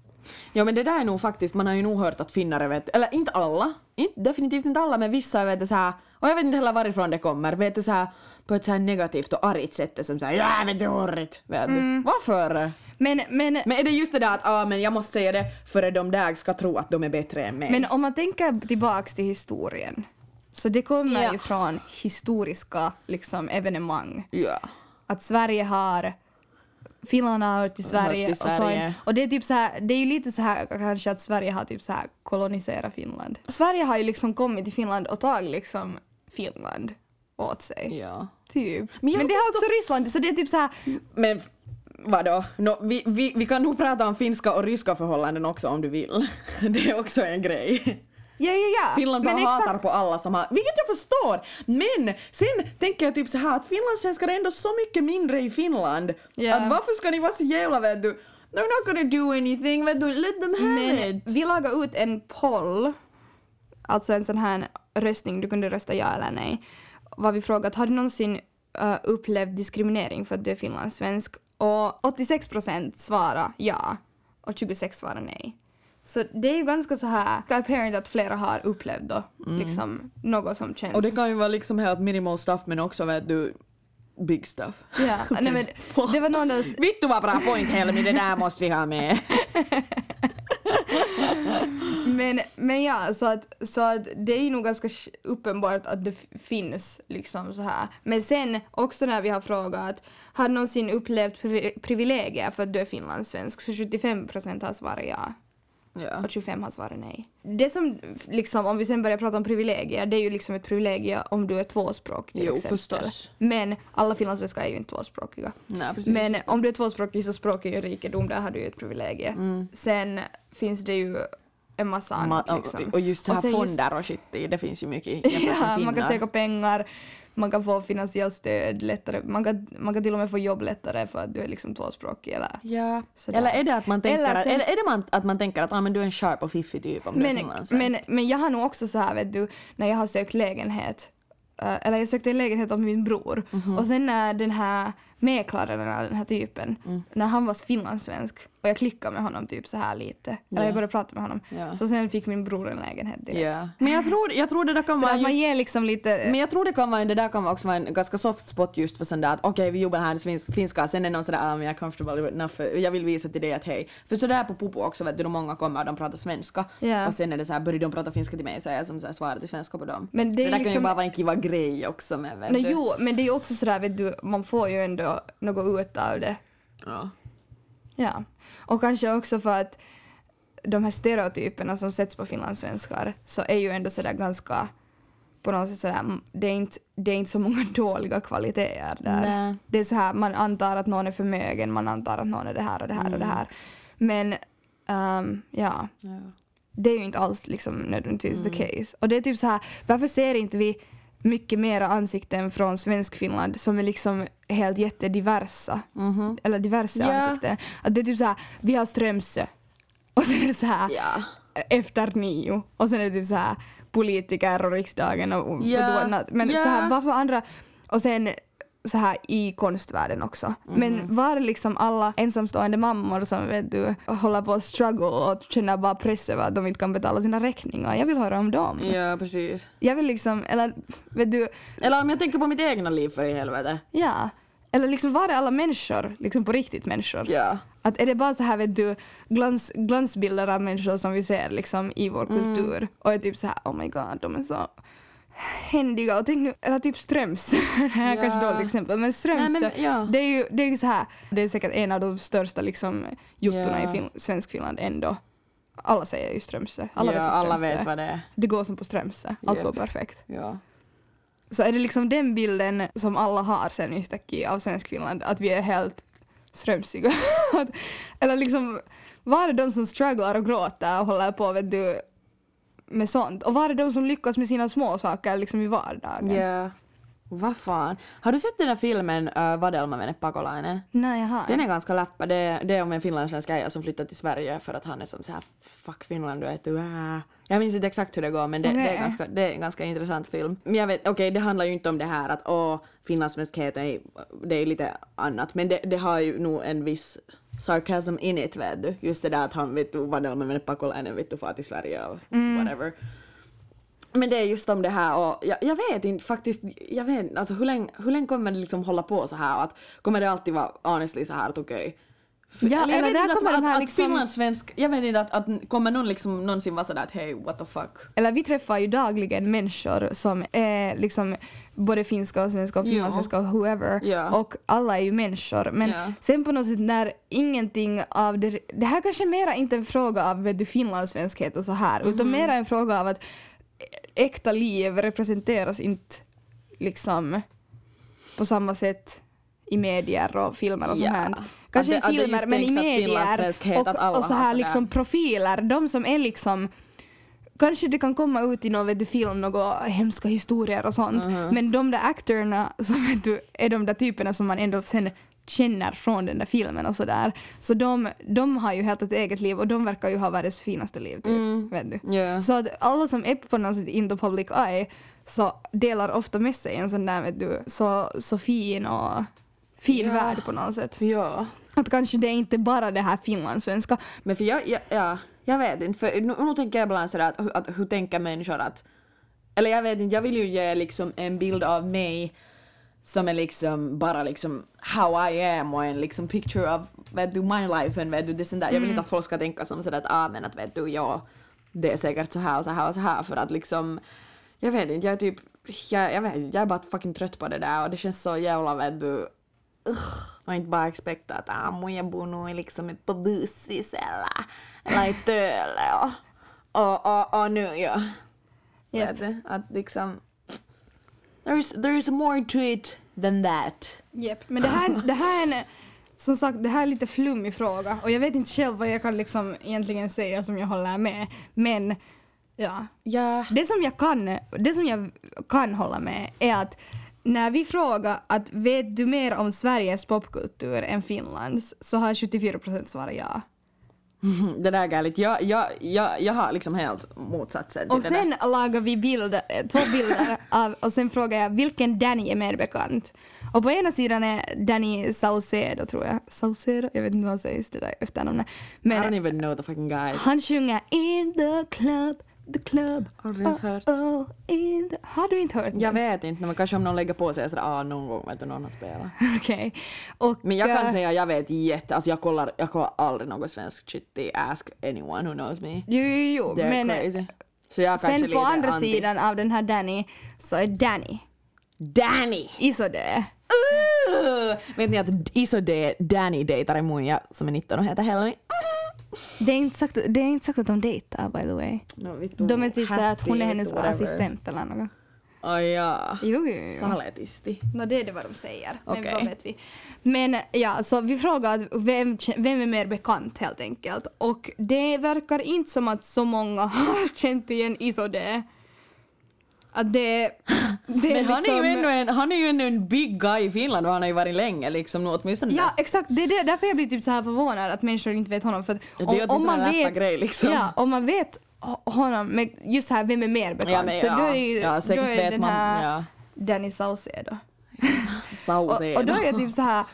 Ja men det där är nog faktiskt, man har ju nog hört att finnare vet, eller inte alla, inte, definitivt inte alla men vissa vet du så här, och jag vet inte heller varifrån det kommer, vet du så här på ett så här negativt och argt sätt som säger ja vet du horrit, vet du. Mm. Varför? Men, men, Men är det just det där att ah, men jag måste säga det för att de där ska tro att de är bättre än mig? men om man tänker tillbaks till historien, så det kommer Ja. ju från historiska liksom, evenemang. Ja. Att Sverige har... Finland har hört till Sverige. Hört till Och, så, Sverige. och det är typ så här, det är ju lite så här kanske att Sverige har typ så här koloniserat Finland. Sverige har ju liksom kommit till Finland och tagit liksom Finland åt sig. Ja. Typ. Men Men, jag det vet har också Ryssland, så det är typ så här. Men vadå? No, vi, vi, vi kan nog prata om finska och ryska förhållanden också om du vill. Det är också en grej. Ja, ja, ja. Finland bara Men hatar exakt. på alla som har, vilket jag förstår. Men sen tänker jag typ så här att finlandssvenskar är ändå så mycket mindre i Finland. Ja. Att varför ska ni vara så jävla vet du, they're not gonna do anything, vet du, let them have Men it. vi lagar ut en poll, alltså en sån här röstning, du kunde rösta ja eller nej. Vad vi frågat, har du någonsin uh, upplevt diskriminering för att du är finlandssvensk? Och åttiosex procent svarar ja och tjugosex svarar nej. Så det är ju ganska så här apparent att flera har upplevt då, liksom något som känns... Och det kan ju vara liksom helt minimal stuff men också vet du, big stuff. Ja, nej men det var någon där... Vittu vad bra point Helmi, det där måste vi ha med. Men, men ja, så att, så att det är ju nog ganska uppenbart att det f- finns liksom så här. Men sen också när vi har frågat, har du någonsin upplevt pri- privilegier för att du är finlandssvensk? Så sjuttiofem procent har svarat ja Ja. och tjugofem har svarat nej. Det som liksom, om vi sen börjar prata om privilegier, det är ju liksom ett privilegium om du är tvåspråkig till Jo, exempel. förstås. Men alla finlandssvenskar är ju inte tvåspråkiga. Nej, precis. Men om du är tvåspråkig så språk är ju rikedom, där har du ju ett privilegium. Mm. Sen finns det ju en massa annat Ma- liksom. och just så här sen just- fonder och shit i, det finns ju mycket jämfört med Ja, man kan finnar. söka pengar, man kan få finansiellt stöd lättare, man kan, man kan till och med få jobb lättare för att du är liksom tvåspråkig eller... Ja. Sådär. Eller är det att man tänker, Eller att, sen- är, det- är det man, att man tänker att ah, men du är en sharp och fiffig typ om du är Men, finlandssvensk? men, men jag har nog också så här, vet du, när jag har sökt lägenhet, eh, eller jag sökte en lägenhet om min bror, Mhm. och sen när den här mäklaren, eller den här typen, Mm. när han var finlandssvensk, och jag klickade med honom typ så här lite, eller Ja. jag började prata med honom, Ja. så sen fick min bror en lägenhet direkt. Ja. Men jag tror, jag tror det där kan Så vara att man just, ger liksom lite... men jag tror det kan vara en, det där kan vara också vara en ganska soft spot just för sån där att okej vi jobbar här i finsk, finska sen är någon sådär ah, men jag är comfortable enough, jag vill visa till dig att hej. För sådär på Pupo också vet du, då många kommer och de pratar svenska Ja. och sen är det så här börjar de prata finska till mig så är jag som så här svarar till svenska på dem. Men det det är där kan ju liksom- bara vara en kiva grej också med vet No, du. jo, men det är ju också sådär, vet du, man får ju ändå något ut av det. Ja. Ja. Och kanske också för att de här stereotyperna som sätts på finlandssvenskar så är ju ändå sådär ganska på något sätt sådär, det är inte, det är inte så många dåliga kvaliteter där. Nej. Det är så här, man antar att någon är förmögen, man antar att någon är det här och det här och det här. Men ehm, ja, Ja. det är ju inte alls liksom nödvändigtvis Mm. the case. Och det är typ så här, varför ser inte vi mycket mera ansikten från svensk Finland som är liksom helt jättediversa? Mhm. Eller diverse Ja. ansikten. Att det är typ så här, vi har Strömsö. Och sen är det så här, Ja. efter nio. Och sen är det typ så här, politiker och riksdagen och Ja. och whatnot. Men Ja. så här, varför andra... Och sen så här i konstvärlden också. Mm. Men var det liksom alla ensamstående mammor som vet du håller på att struggle och känner bara press över att de inte kan betala sina räkningar. Jag vill höra om dem. Ja, precis. Jag vill liksom, eller vet du... Eller om jag tänker på mitt egna liv för i helvete. Ja. Eller liksom var det alla människor, liksom på riktigt människor? Ja. Att är det bara så här vet du glans, glansbilder av människor som vi ser liksom i vår kultur mm. och är typ så här oh my god, de är så händiga och tänk nu, eller typ Ströms det här är ja. kanske dåligt exempel men Ströms Nej, men, ja. det är ju det är ju så här det är säkert en av de största liksom jottorna ja. i film, svensk Finland ändå. Alla säger ju Strömsö. Alla ja, vet alla Strömsö. vet vad det är. Det går som på Strömsö. Allt Yep. går perfekt. Ja. Så är det liksom den bilden som alla har sen yhtäkkiä av svensk Finland att vi är helt strömsiga. Eller liksom var det de som strugglar och gråter och håller på vet du med sånt? Och var det de som lyckas med sina små saker liksom i vardagen? Ja. Yeah. Vad fan? Har du sett den där filmen uh, Vadelmavene Pakolainen? Nej, jag har. Den är ganska läppa. Det, det är om en finlandssvensk äja som flyttar till Sverige för att han är som så här fuck Finland, du vet du. Äh. Jag minns inte exakt hur det går men det, okay. det, är, ganska, det är en ganska intressant film. Men jag vet, okej okay, det handlar ju inte om det här att åh, finlandssvenskhet är, det är lite annat. Men det, det har ju nog en viss sarcasm in it, vet du. Just det där att han vet du Vadelmavene Pakolainen vet du far till Sverige och mm. whatever. Men det är just om det här och jag, jag vet inte faktiskt, jag vet alltså hur länge, hur länge kommer det liksom hålla på så här att kommer det alltid vara honestly så här att okej. Okay. Ja, eller, eller där att, kommer att, de här att, liksom... att finlandssvensk, jag vet inte att, att kommer någon liksom någonsin vara sådär att hey, what the fuck. Eller vi träffar ju dagligen människor som är liksom både finska och svenska och finlandssvenska och whoever. Ja. Och alla är ju människor. Men ja. sen på något sätt när ingenting av det... Det här kanske är mera inte en fråga av vet du, finlandssvenskhet och så här. Mm-hmm. Utan mera en fråga av att äkta liv representeras inte liksom på samma sätt i medier och filmer och ja. sånt här. Kanske det, i filmer men i medier och, och så här liksom profiler. De som är liksom kanske det kan komma ut i någon vet du, film, några hemska historier och sånt. Uh-huh. Men de där aktorerna som vet du, är de där typerna som man ändå sen känner från den där filmen och sådär. Så de, de har ju helt ett eget liv och de verkar ju ha världens finaste liv typ, mm. vet du. Yeah. Så att alla som är på något sätt in the public eye så delar ofta med sig en sån där vet du, så, så fin och fin ja. värld på något sätt. Ja. Att kanske det är inte bara det här finlandssvenska. Men för jag, jag, ja, jag vet inte, för nu, nu tänker jag ibland sådär att, att hur tänker människor att, eller jag vet inte, jag vill ju ge liksom en bild av mig som är liksom bara liksom how I am och en liksom picture of vet du, my life and vet du, det där. Jag vill inte att folk ska tänka som sådär att ah, men att vet du, ja, det är säkert så här och så här och så här för att liksom, jag vet inte, jag är typ, jag, jag vet inte, jag är bara fucking trött på det där och det känns så jävla vet du, ugh, och inte bara expecta att ah, mun jag bor nog liksom på bussis eller, eller i Töle och, och, och, och nu, ja. Yep. Vet du, att liksom There's, there's more to it than that. Yep. Men det här, det här är en, som sagt, det här är lite flummig fråga. Och jag vet inte själv vad jag kan liksom egentligen säga som jag håller med. Men ja, ja. Det, som jag kan, det som jag kan hålla med är att när vi frågar att vet du mer om Sveriges popkultur än Finlands så har sjuttiofyra procent svarat ja. Det där är galet. Jag, jag, jag, jag har liksom helt motsatsen till och det sen där. lagar vi bild, två bilder av, och sen frågar jag vilken Danny är mer bekant. Och på ena sidan är Danny Saucedo tror jag. Saucedo? Jag vet inte vad han säger det där efternamnet. Men I don't even know the fucking guy. Han sjunger in the club, the club. Har du inte hört? Oh, oh, in the... Har du inte hört den? Jag vet inte, men kanske om någon lägger på sig sådär, ah, någon gång vet du någon har spelat. Okej. Okay. Men jag kan säga, jag vet jätte, alltså jag kollar, jag kollar aldrig något svensk shit, they ask anyone who knows me. Jo, jo, jo. They're men crazy. Så jag sen kanske på lite andra anti. sidan av den här Danny så är Danny. Danny! Isodö. Uh! Vet ni att Isodö Danny dejtar en muija som är nitton och heter Helmi? Det är inte sagt, det är inte sagt att de dejtar, by the way. No, de är typ såhär att hon är hennes whatever. assistent eller något. Oh, ja. Jo, jo, jo. Saletisti. No, det är det vad de säger. Men Okay. vad vet vi? Men ja, så vi frågar vem, vem är mer bekant helt enkelt. Och det verkar inte som att så många har känt igen Isodö. Att det, det Men han, liksom... är ju ändå en, han är ju ändå en big guy i Finland och han har ju varit länge liksom, åtminstone. Ja, exakt. Det är det, därför jag blir typ så här förvånad att människor inte vet honom. För att det är om, om man vet, grej, liksom. ja, om man vet honom, men just här, vem är mer bekant? Ja, men, så ja, då är det ju ja, då säkert är vet den man, här ja. Danny Saucedo. Sauce. och, och då är jag typ så här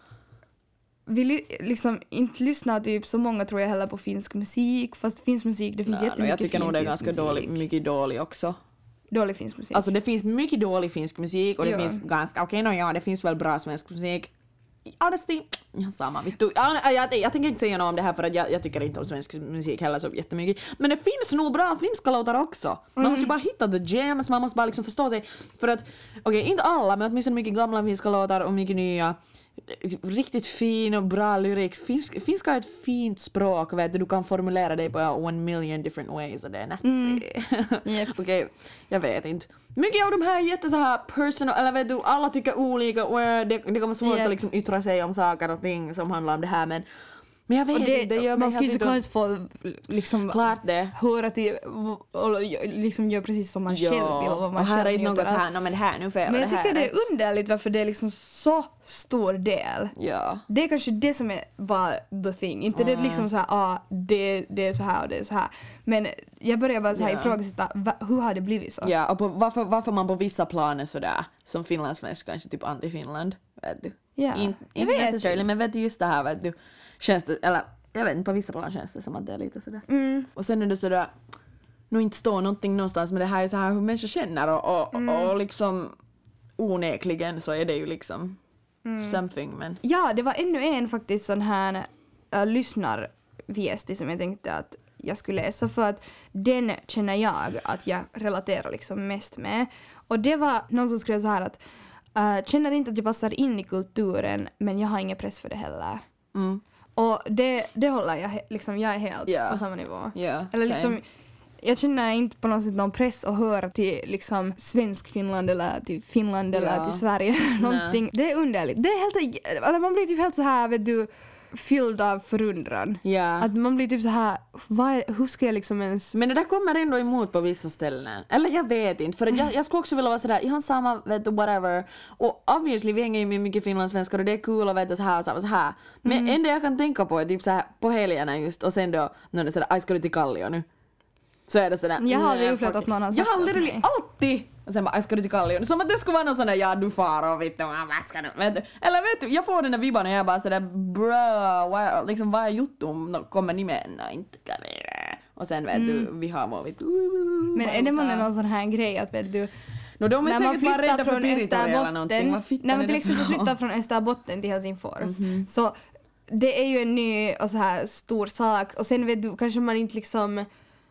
vi ly- liksom inte lyssnar typ så många tror jag heller på finsk musik, fast finsk musik det finns Nej, jättemycket jag tycker nog det är fin ganska finsk dålig, musik. mycket dålig också. Dålig finsk musik. Alltså det finns mycket dålig finsk musik och det Ja. finns ganska, okej okay, no, ja det finns väl bra svensk musik. Honesty, ja samma. Vittu. Ja, jag, jag, jag tänker inte säga något om det här för att jag, jag tycker inte om svensk musik heller så jättemycket. Men det finns nog bra finska låtar också. Man måste ju bara hitta the gems, man måste bara liksom förstå sig. För att, okej okay, inte alla men åtminstone mycket gamla finska låtar och mycket nya. Riktigt fin och bra lyrics. Finsk, finska är ett fint språk, vet du. Du kan formulera dig på one million different ways och det är nätt. Mm. Yep. Okej, okay, jag vet inte. Mycket av de här är jätte så här personal, eller vet du, alla tycker olika och det, det kan vara svårt Yep. att liksom yttra sig om saker och ting som handlar om det här men men jag vet och det, inte, det gör mig man skulle ju helt såklart få liksom klart det. höra till och liksom göra precis som man själv vill och vad man och här själv är inte något njuter av. här, no, men det här nu får jag Men jag det här tycker det rätt. är underligt varför det är liksom så stor del. Ja. Det är kanske det som är bara the thing. Inte det liksom så här, ah, det, det är så här och det är så här. Men jag börjar bara så här Ja. ifrågasätta, va, hur har det blivit så? Ja, och på, varför, varför man på vissa plan är sådär som finlandssvensk kanske typ anti-Finland, vet du. Ja, In, jag inte vet. necessarily, men vet du just det här, vet du, känns det, eller jag vet inte, på vissa plan känns det som att det är lite sådär. Mm. Och sen är det sådär, nog inte står någonting någonstans, men det här är så här hur människor känner och, och, Mm. och liksom onekligen så är det ju liksom Mm. something, men Ja, det var ännu en faktiskt sån här äh, lyssnarviesti som jag tänkte att jag skulle läsa för att den känner jag att jag relaterar liksom mest med. Och det var någon som skrev så här att äh, känner inte att jag passar in i kulturen men jag har ingen press för det heller. mm. Och det, det håller jag, he- liksom jag är helt Ja. på samma nivå. Ja, Eller same. liksom, jag känner inte på något sätt någon press att höra till liksom svensk Finland eller till Finland eller Ja. till Sverige eller någonting. Det är underligt. Det är helt, eller man blir typ helt så här, vet du, fylld av förundran. Ja. Att man blir typ så här, vad är, hur ska jag liksom ens... Men det där kommer ändå emot på vissa ställen. Eller jag vet inte, för att jag, jag skulle också vilja vara sådär, ihan samma, vet du, whatever. Och obviously, vi hänger ju med mycket finlandssvenskar och det är kul och vet du, så här och så här och så här. Men Mm. enda jag kan tänka på är typ så här på helgerna just, och sen då, när det är sådär, aj ska du till Kallio nu? Så är det sådär. Jag har aldrig nej, upplevt fuck att it. någon har Jag sagt har åt literally mig. alltid, och sen bara, aj ska du till Kallio nu? Som att det skulle vara någon sån där, ja du far och vet du, vad ska du? Vet du? Eller vet du, jag får den där vibban och jag bara sådär, bro, vad, liksom vad är juttum? Kommer ni med? Nej, inte kan det. Och sen vet du, vi har vår vet du. Mm. Men är det månne någon sån här grej att vet du, No, de är när man säkert bara flyttar rädda för från Piritoria eller någonting. Österbotten, Vad fittan när är man till det exempel för- flyttar från Österbotten till Helsingfors, Mhm. så det är ju en ny och så här stor sak och sen vet du, kanske man inte liksom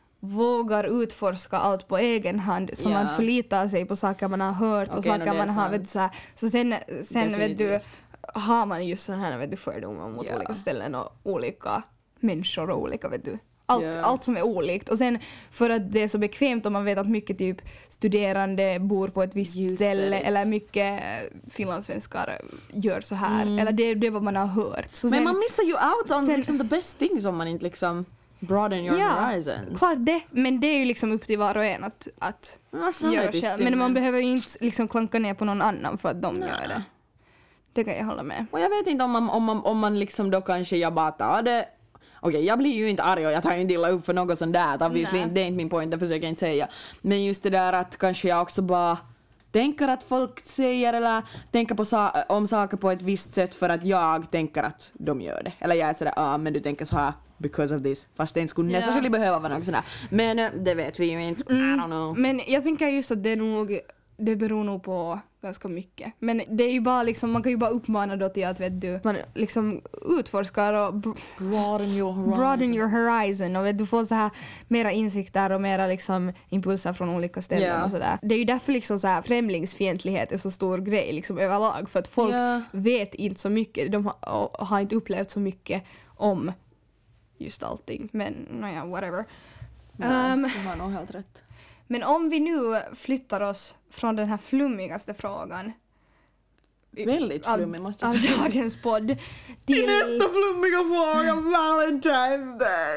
vågar utforska allt på egen hand så Ja. man förlitar sig på saker man har hört och Okej, no, saker det är man har sant. vet du, så här. Så sen, sen vet du, Definitivt. har man just sån här vet du, fördomar mot Ja. olika ställen och olika människor och olika vet du. Allt, Ja. allt som är olikt. Och sen för att det är så bekvämt om man vet att mycket typ studerande bor på ett visst Just ställe it. eller mycket finlandssvenskar gör så här. Eller det, det är vad man har hört. Så Men sen, man missar ju out on sen- liksom the best things om man inte liksom broaden your ja, horizons. klart det. Men det är ju liksom upp till var och en att, att göra själv. Men man behöver ju inte liksom klanka ner på någon annan för att de Nej. gör det. Det kan jag hålla med. Och jag vet inte om man, om man, om man liksom då kanske jag bara tar det. Okej, jag blir ju inte arg och jag tar ju inte illa upp för något sånt där. Obviously, Nej. det är inte min point, det försöker jag inte säga. Men just det där att kanske jag också bara tänker att folk säger eller tänker på sa- om saker på ett visst sätt för att jag tänker att de gör det. Eller jag är sådär, ah men du tänker så här because of this. Fast det inte skulle Ja. necessarily behöva vara något sådär. Men eh, det vet vi ju inte. I don't know. Men jag tänker just att det är nog, det beror nog på ganska mycket. Men det är ju bara liksom, man kan ju bara uppmana då till att vet du, man liksom utforskar och br- Broaden your horizon. broaden your horizon och vet du får så här mera insikter och mera liksom impulser från olika ställen Ja. och sådär. Det är ju därför liksom så här främlingsfientlighet är så stor grej liksom överlag för att folk Ja. vet inte så mycket, de har, och har inte upplevt så mycket om just allting. Men nåja, whatever. Ja, Ehm, du har nog helt rätt. Men om vi nu flyttar oss från den här flummigaste frågan Väldigt av, flummig måste jag av säga. dagens podd till... Nästa flummiga fråga, Valentine's Day!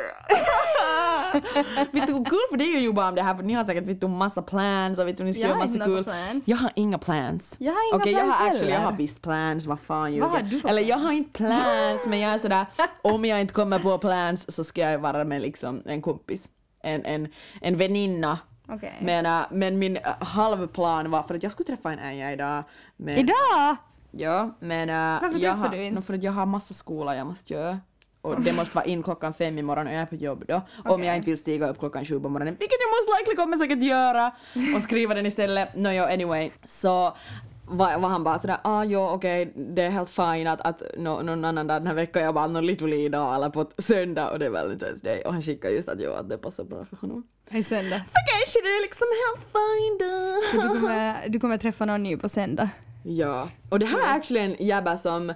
Vet du, kul för det är ju bara om det här för ni har säkert vet du, massa plans och vet du, ni ska Jag göra har inte massa några kul. plans. Jag har inga plans. Jag har inga Okej, plans jag har actually, jag heller. har visst plans, vad fan ljuger. Vad har du för Eller jag plans? har inte plans men jag är sådär, om jag inte kommer på plans så ska jag vara med liksom en kompis. En, en, en väninna Okej. Men, äh, men min äh, halvplan var för att jag skulle träffa en Anja idag. Men, Idag? Ja, men... Äh, Varför jag träffar har, du inte? no, för att jag har massa skola jag måste göra. Och det måste vara in klockan fem i morgon och jag är på jobb då. Om Okej. jag inte vill stiga upp klockan sju på morgonen, vilket jag most likely kommer säkert göra. Och skriva den istället. No, jo, anyway. Så var, var han bara sådär, ah jo okej, okay, det är helt fine att, att no, någon annan dag den här veckan jag bara, någon lite idag eller på söndag och det är Valentine's Day. Och han skickar just att jo, att det passar bra för honom. Hej söndag. Så kanske det är liksom helt fine då. Så du kommer, du kommer träffa någon ny på söndag. Ja, och det här är actually en jäbba som, uh,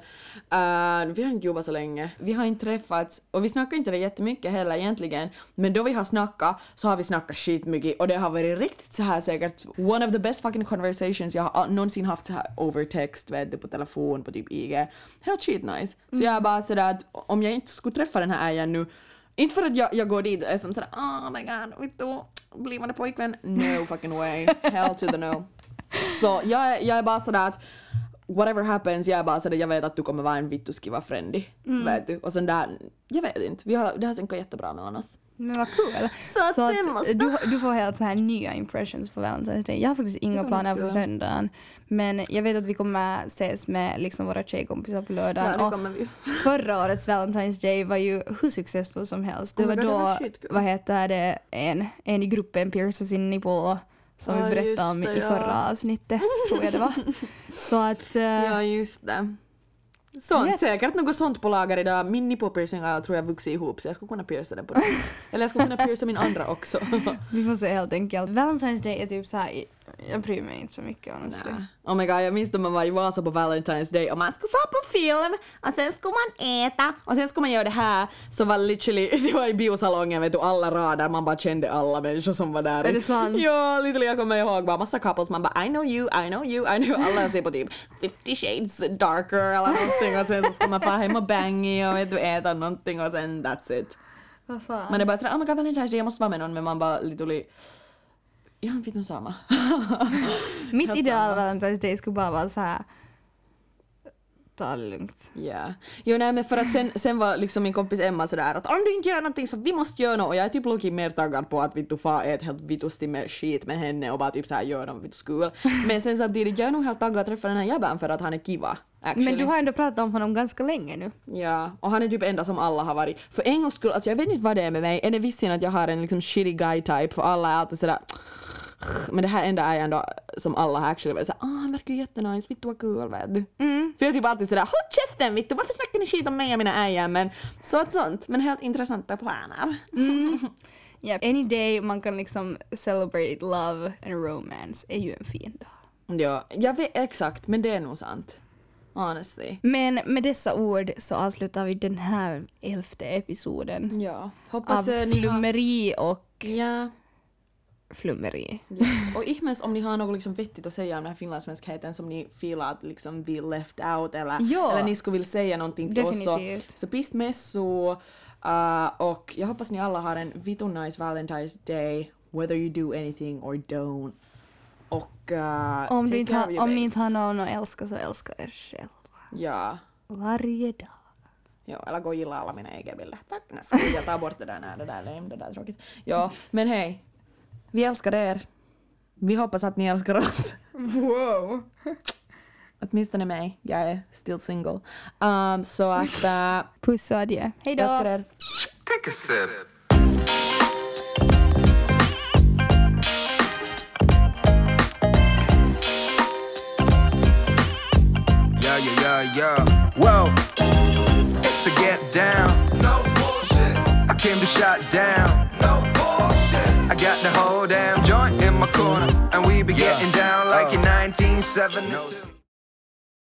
vi har inte jobbat så länge, vi har inte träffats och vi snackar inte det jättemycket heller egentligen, men då vi har snackat så har vi snackat skitmycket och det har varit riktigt så här säkert one of the best fucking conversations jag har någonsin haft så här over text, vet du, på telefon, på typ I G. Helt shit nice. Så mm. jag är bara sådär att om jag inte skulle träffa den här Ajan nu, inte för att jag, jag går dit och är som sådär, oh my god, vet du, blivande pojkvän, no fucking way, hell to the no. Så jag, jag är bara sådär att whatever happens, jag är bara sådär, jag vet att du kommer vara en vittuskiva friendy, mm. vet du. Och sen där, jag vet inte, vi har, det har synkat jättebra mellan oss. Men vad cool. Så, så att du, du får helt så här nya impressions på Valentine's Day. Jag har faktiskt inga planer för söndagen. Men jag vet att vi kommer ses med liksom våra tjejkompisar på lördagen. Ja, det kommer vi. Förra årets Valentine's Day var ju hur successful som helst. Det oh var God, då, det var vad heter det, en, en i gruppen piercade sin nipple som ah, vi berättade om det, i förra ja. avsnittet, tror jag det var. Så att... Uh, ja, just det. Sånt, yeah. Säkert något sånt på lager idag. Min nipple-piercing har tror jag vuxit ihop så jag skulle kunna pierca den på det. Eller jag skulle kunna pierca min andra också. Vi får se helt enkelt. Valentine's Day är typ så här, jag bryr mig inte så mycket honestly. Nah. Oh my god, jag minns när man var i Vasa på Valentine's Day och man skulle få på film och sen skulle man äta och sen skulle man göra det här. Så var literally, det var i biosalongen vet du, alla rader, man bara kände alla människor som var där. Är det sant? Ja, literally jag kommer ihåg bara massa couples, man bara I know you, I know you, I know alla ser på typ fifty shades darker eller någonting och sen så ska man få hem och bangy och vet du, äta någonting och sen that's it. Vad fan? Man är bara sådär, oh my god Valentine's Day, jag måste vara med någon men man bara literally jag vet inte samma. Mitt ideal Valentine's Day skulle bara vara så här ta det lugnt. Ja. Yeah. Jo nej men för att sen, sen var liksom min kompis Emma sådär att om du inte gör någonting så vi måste göra något och jag är typ logit mer taggad på att vi tog få ett helt vitusti med skit med henne och bara typ såhär gör något vitt skul. Men sen samtidigt jag är nog helt taggad att träffa den här jäbban för att han är kiva. Actually. Men du har ändå pratat om honom ganska länge nu. Ja, och han är typ enda som alla har varit. För en gång skulle, alltså jag vet inte vad det är med mig. Är det visst att jag har en liksom shitty guy type för alla är alltid sådär. Men det här enda är ändå som alla har actually varit såhär, ah han verkar jättenice, vittu vad kul vet du. Mm. För jag är typ alltid sådär, håll käften vittu, varför snackar ni skit om mig och mina ägar? Men så att sånt, men helt intressanta planer. Mm. Yeah, any day man kan liksom celebrate love and romance är ju en fin dag. Ja, jag vet exakt, men det är nog sant. Honestly. Men med dessa ord så avslutar vi den här elfte episoden. Ja, hoppas av ni flummeri har... och... Ja. Flummeri. Ja. Och ihmens om ni har något liksom vettigt att säga om den här finlandssvenskheten som ni feelar att liksom vi left out eller, ja, eller ni skulle vilja säga någonting till oss så, så pist med så uh, och jag hoppas ni alla har en vitu nice Valentine's Day whether you do anything or don't och uh, om, du inte ha, om ni inte har någon att älska så älska er själva. Ja. Varje dag. Ja, eller gå och gilla alla mina egna bilder. Tack, nästan. Jag tar bort det där, nej, det där är lame, det där är tråkigt. Ja, men hej. Vi älskar er. Vi hoppas att ni älskar oss. Wow. Åtminstone mig. Jag är still single. Um, så att... Uh, puss och adjö. Hej då. Älskar er. Take a sip. Yeah, yeah, yeah, yeah. Whoa. It's a get down. No bullshit. I came to shut down. No bullshit. I got the whole damn joint in my corner, and we be getting down like in nineteen seventy-two.